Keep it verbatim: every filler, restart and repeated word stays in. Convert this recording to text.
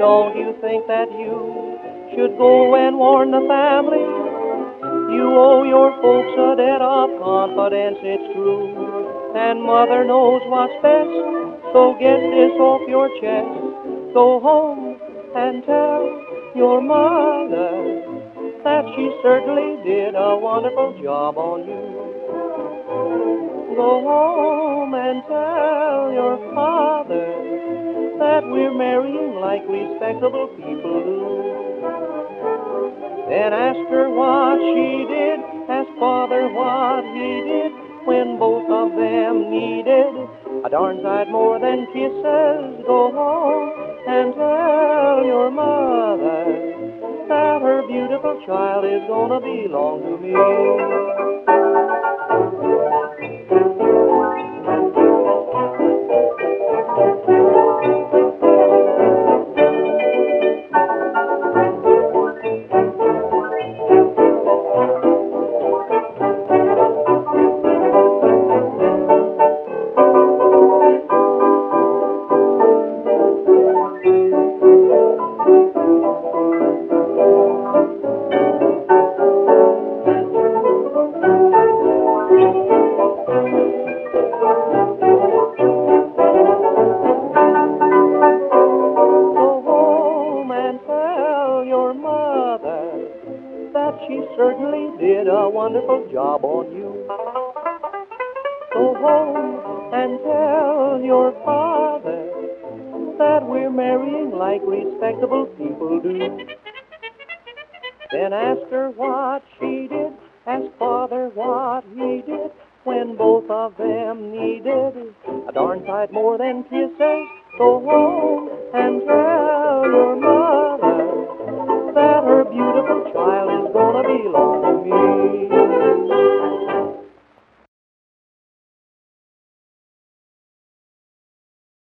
Don't you think that you should go and warn the family? You owe your folks a debt of confidence, it's true. And mother knows what's best, so get this off your chest. Go home and tell your mother that she certainly did a wonderful job on you. Go home and tell your father that we're marrying like respectable people do. Then ask her what she did, ask father what he did, when both of them needed a darn sight more than kisses. Go home and tell your mother that her beautiful child is gonna belong to me. That she certainly did a wonderful job on you. Go home and tell your father that we're marrying like respectable people do. Then ask her what she did, ask father what he did, when both of them needed a darn sight more than kisses. Go home and